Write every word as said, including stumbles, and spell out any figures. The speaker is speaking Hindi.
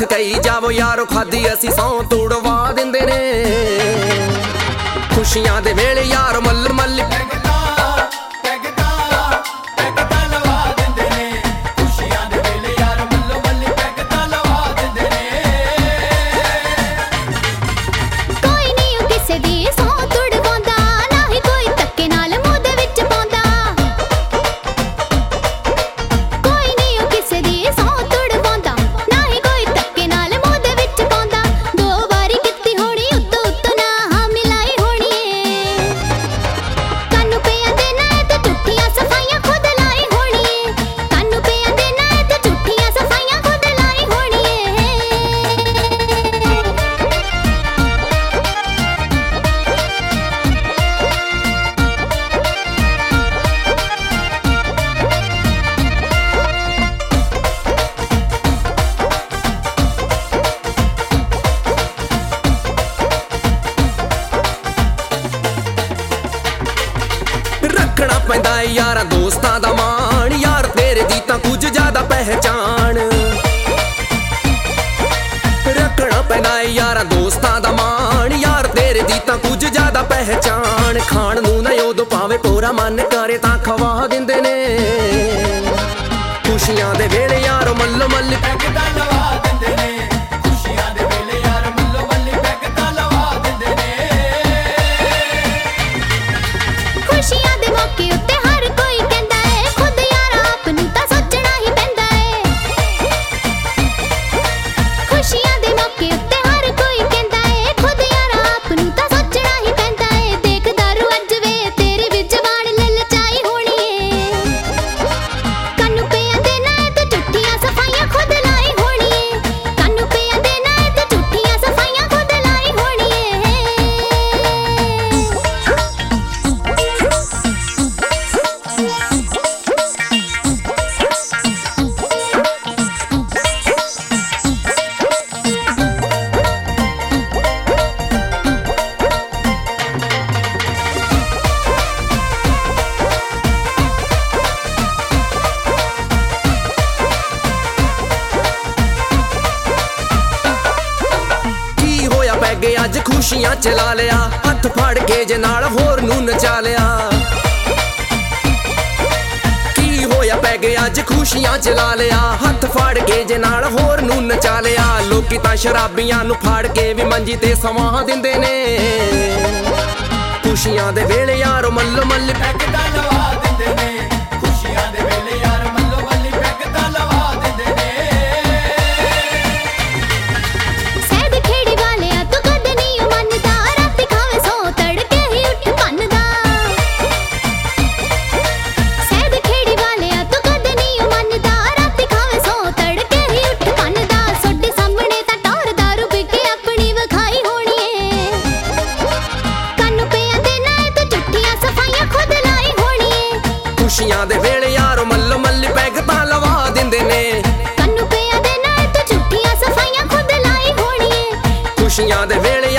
लख कई जावो यारो खादी असी सौ तोड़वा दिंदे ने। खुशियां दे वेले यार मल मल रखना पैंदा यारा दोस्तां दा मान, यार तेरे दी तां कुछ ज्यादा पहचान। रखना पैंदा यारा दोस्तां दा मान, यार तेरे दी तां कुछ ज्यादा पहचान। खाण नूं ना उदों पावे पूरा मन करे तां खवा दिंदे ने। खुशियां दे वेले यार मल्लो मल्ली पैकदा लवा दिंदे ने। खुशियां दे वेले यार मल्लो मल्ली पैकदा लवा दिंदे ने। खुशियां दे मौके उत्ते हर कोई कहंदा है, खुद यार आप नूं तां सोचना ही पैंदा है। खुशियां दे मौके उत्ते हर कोई कहंदा है, खुद यार आप नूं तां सोचना ही पैंदा है। देख दारू अज वे तेरे विच जवान ललचाई होनी है। कानू पिया देना है ते झूठियां सफाइयां खुद लाई होनी है। कानू पिया देना है ते झूठियां सफाइयां खुद लाई होनी है। अज खुशियां चला लिया, हथ फड़ के जे नाल होर नूं नचा लिया। की होया पै गए अज खुशियां चला लिया, हथ फड़ के जे नाल होर नूं नचा लिया। लोकी तां शराबियां नूं फड़ के भी मंजी ते सवा दिंदे ने। खुशियां दे वेले यार मल्लो मल्ली पैकदा लवा दिंदे ने। खुशियां दे वेले यार मल्लो मल्ली पैकदा लवा दिंदे ने। खुशियां दे वेले यार मल्लो मल्ली पैकदा लवा दिंदे ने। कानू पिया देना है ते झूठियां सफाइयां खुद लाई होनी है। खुशियां दे वेले